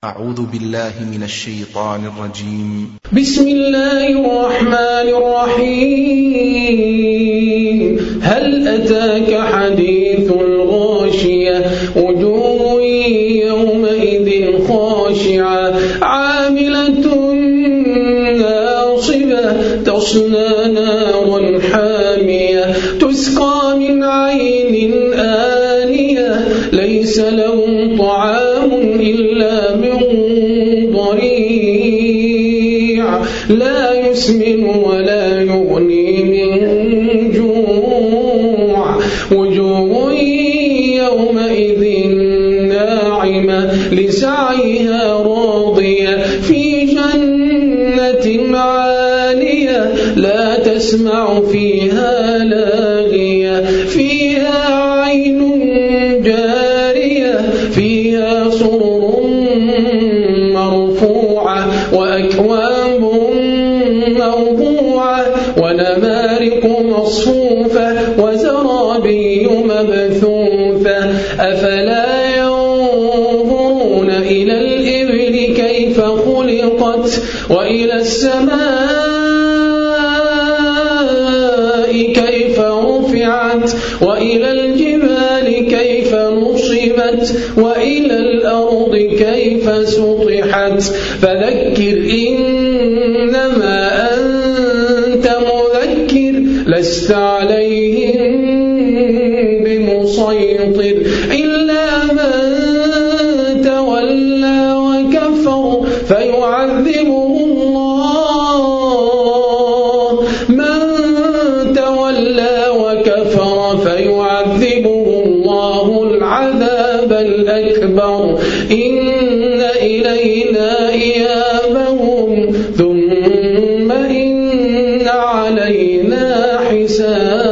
أعوذ بالله من الشيطان الرجيم. بسم الله الرحمن الرحيم. هل أتاك حديث الغاشية وجوه يومئذ خاشعة عاملة ناصبة تصلى نارا حامية تسقى من عين آنية ليس لهم طعام إلا من ضريع لا يسمن ولا يغني من جوع وجوه يومئذ ناعمة لسعيها راضية في جنة عالية لا تسمع فيها لاغية فيها عين جارية فيها سرر مرفوعة وأكواب موضوعة ونمارق مصفوفة وزرابي مبثوثة أفلا ينظرون إلى الإبل كيف خلقت وإلى السماء كيف رفعت وإلى الجبال كيف نصبت وإلى الأرض كيف سطحت فذكر إنما أنت مذكر لست عليهم بمسيطر إلا من تولى وكفر فيعذبه الله من تولى وكفر فيعذبه الله العذاب الأكبر إن إلينا إيابهم ثم إن علينا حسابهم.